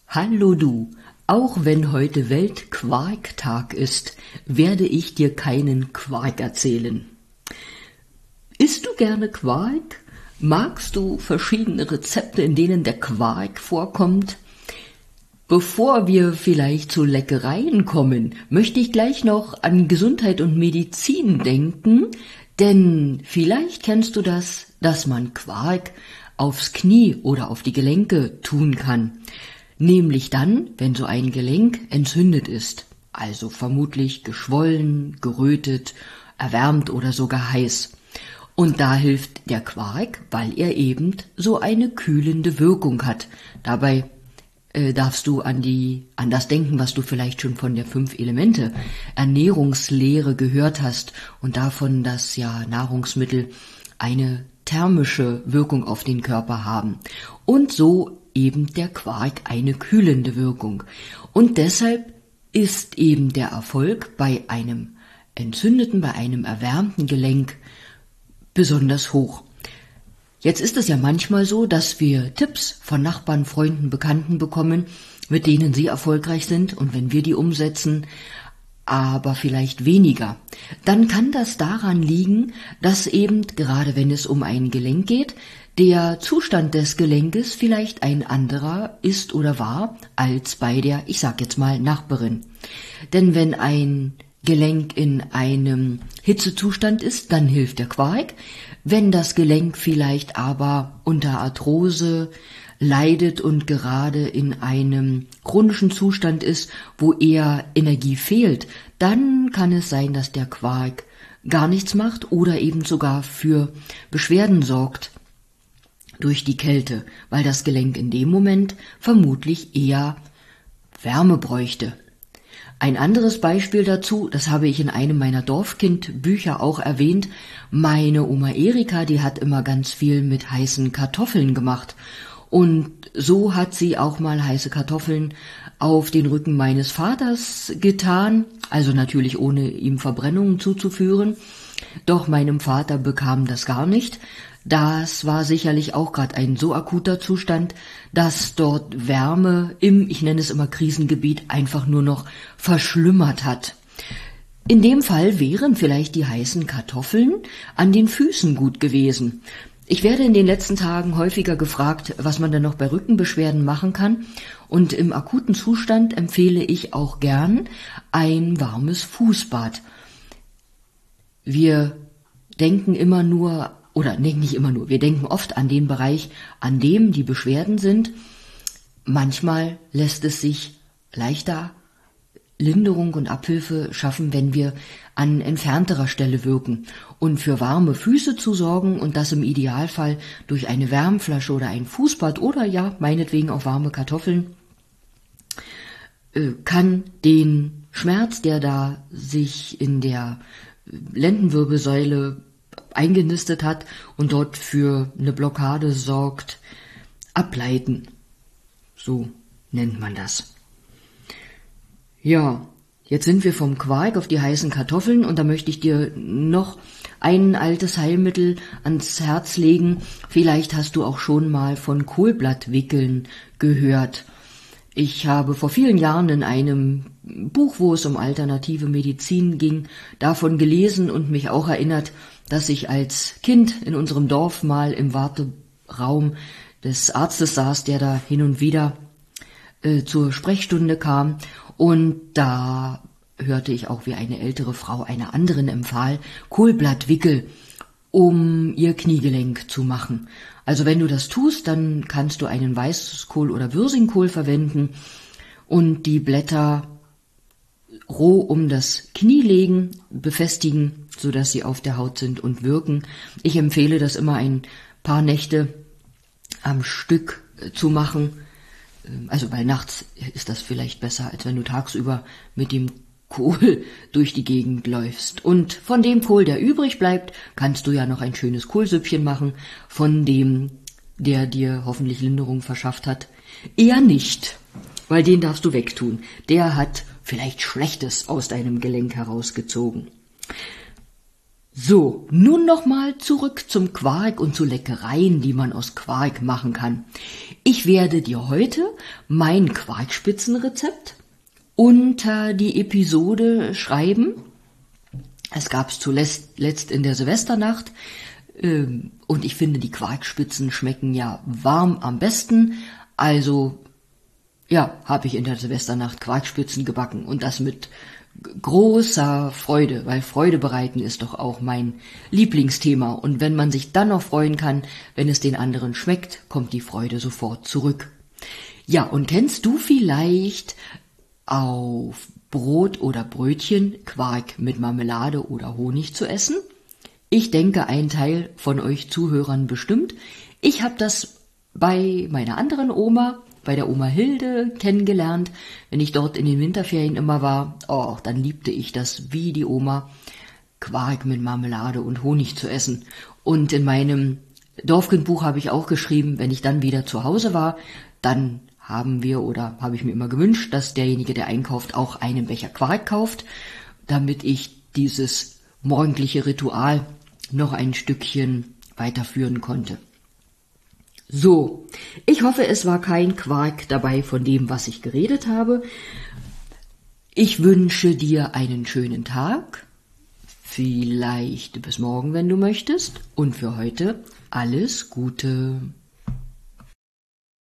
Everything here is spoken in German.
Hallo du, auch wenn heute Weltquarktag ist, werde ich dir keinen Quark erzählen. Isst du gerne Quark? Magst du verschiedene Rezepte, in denen der Quark vorkommt? Bevor wir vielleicht zu Leckereien kommen, möchte ich gleich noch an Gesundheit und Medizin denken, denn vielleicht kennst du das, dass man Quark aufs Knie oder auf die Gelenke tun kann. Nämlich dann, wenn so ein Gelenk entzündet ist, also vermutlich geschwollen, gerötet, erwärmt oder sogar heiß. Und da hilft der Quark, weil er eben so eine kühlende Wirkung hat. Dabei darfst du an das denken, was du vielleicht schon von der 5-Elemente-Ernährungslehre gehört hast und davon, dass ja Nahrungsmittel eine thermische Wirkung auf den Körper haben. Und so eben der Quark eine kühlende Wirkung. Und deshalb ist eben der Erfolg bei einem entzündeten, bei einem erwärmten Gelenk besonders hoch. Jetzt ist es ja manchmal so, dass wir Tipps von Nachbarn, Freunden, Bekannten bekommen, mit denen sie erfolgreich sind, und wenn wir die umsetzen, aber vielleicht weniger, dann kann das daran liegen, dass eben, gerade wenn es um ein Gelenk geht, der Zustand des Gelenkes vielleicht ein anderer ist oder war als bei der, ich sag jetzt mal, Nachbarin. Denn wenn ein Gelenk in einem Hitzezustand ist, dann hilft der Quark. Wenn das Gelenk vielleicht aber unter Arthrose leidet und gerade in einem chronischen Zustand ist, wo eher Energie fehlt, dann kann es sein, dass der Quark gar nichts macht oder eben sogar für Beschwerden sorgt durch die Kälte, weil das Gelenk in dem Moment vermutlich eher Wärme bräuchte. Ein anderes Beispiel dazu, das habe ich in einem meiner Dorfkind-Bücher auch erwähnt, meine Oma Erika, die hat immer ganz viel mit heißen Kartoffeln gemacht. Und so hat sie auch mal heiße Kartoffeln auf den Rücken meines Vaters getan, also natürlich ohne ihm Verbrennungen zuzuführen. Doch meinem Vater bekam das gar nicht. Das war sicherlich auch gerade ein so akuter Zustand, dass dort Wärme im, ich nenne es immer Krisengebiet, einfach nur noch verschlimmert hat. In dem Fall wären vielleicht die heißen Kartoffeln an den Füßen gut gewesen. Ich werde in den letzten Tagen häufiger gefragt, was man denn noch bei Rückenbeschwerden machen kann. Und im akuten Zustand empfehle ich auch gern ein warmes Fußbad. Wir denken immer nur, oder nicht immer nur, wir denken oft an den Bereich, an dem die Beschwerden sind. Manchmal lässt es sich leichter Linderung und Abhilfe schaffen, wenn wir an entfernterer Stelle wirken. Und für warme Füße zu sorgen und das im Idealfall durch eine Wärmflasche oder ein Fußbad oder ja, meinetwegen auch warme Kartoffeln, kann den Schmerz, der da sich in der Lendenwirbelsäule eingenistet hat und dort für eine Blockade sorgt, ableiten. So nennt man das. Ja, jetzt sind wir vom Quark auf die heißen Kartoffeln und da möchte ich dir noch ein altes Heilmittel ans Herz legen. Vielleicht hast du auch schon mal von Kohlblattwickeln gehört. Ich habe vor vielen Jahren in einem Buch, wo es um alternative Medizin ging, davon gelesen und mich auch erinnert, dass ich als Kind in unserem Dorf mal im Warteraum des Arztes saß, der da hin und wieder zur Sprechstunde kam. Und da hörte ich auch, wie eine ältere Frau einer anderen empfahl, Kohlblattwickel, um ihr Kniegelenk zu machen. Also wenn du das tust, dann kannst du einen Weißkohl oder Wirsingkohl verwenden und die Blätter roh um das Knie legen, befestigen, sodass sie auf der Haut sind und wirken. Ich empfehle das immer ein paar Nächte am Stück zu machen. Also weil nachts ist das vielleicht besser, als wenn du tagsüber mit dem Kohl durch die Gegend läufst. Und von dem Kohl, der übrig bleibt, kannst du ja noch ein schönes Kohlsüppchen machen, von dem, der dir hoffentlich Linderung verschafft hat. Eher nicht, weil den darfst du wegtun. Der hat vielleicht Schlechtes aus deinem Gelenk herausgezogen. So, nun nochmal zurück zum Quark und zu Leckereien, die man aus Quark machen kann. Ich werde dir heute mein Quarkspitzenrezept unter die Episode schreiben. Es gab es zuletzt in der Silvesternacht und ich finde, die Quarkspitzen schmecken ja warm am besten. Also ja, habe ich in der Silvesternacht Quarkspitzen gebacken und das mit großer Freude, weil Freude bereiten ist doch auch mein Lieblingsthema. Und wenn man sich dann noch freuen kann, wenn es den anderen schmeckt, kommt die Freude sofort zurück. Ja, und kennst du vielleicht auf Brot oder Brötchen Quark mit Marmelade oder Honig zu essen? Ich denke, ein Teil von euch Zuhörern bestimmt. Ich habe das bei meiner anderen Oma, bei der Oma Hilde, kennengelernt. Wenn ich dort in den Winterferien immer war, dann liebte ich das wie die Oma, Quark mit Marmelade und Honig zu essen. Und in meinem Dorfkindbuch habe ich auch geschrieben, wenn ich dann wieder zu Hause war, dann habe ich mir immer gewünscht, dass derjenige, der einkauft, auch einen Becher Quark kauft, damit ich dieses morgendliche Ritual noch ein Stückchen weiterführen konnte. So, ich hoffe, es war kein Quark dabei von dem, was ich geredet habe. Ich wünsche dir einen schönen Tag, vielleicht bis morgen, wenn du möchtest, und für heute alles Gute.